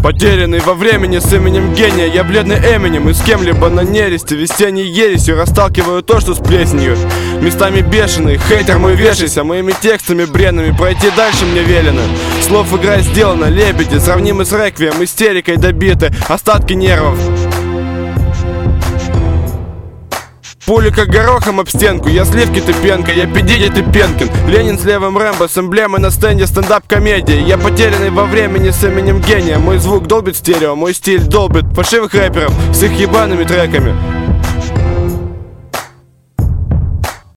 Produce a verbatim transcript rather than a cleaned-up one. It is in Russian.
Потерянный во времени с именем гения. Я бледный Эминем и с кем-либо на нересте. Весенней ересью расталкиваю то, что с плесенью. Местами бешеный, хейтер мой вешайся. Моими текстами бренными пройти дальше мне велено. Слов игра сделана, лебеди сравнимы с реквием, истерикой добиты остатки нервов. Пули как горохом об стенку, я сливки, ты пенка, я Педиди, ты Пенкин. Ленин с левым Рэмбо, с эмблемой на стенде стендап-комедии. Я потерянный во времени с именем гения. Мой звук долбит стерео, мой стиль долбит фальшивых рэперов с их ебаными треками.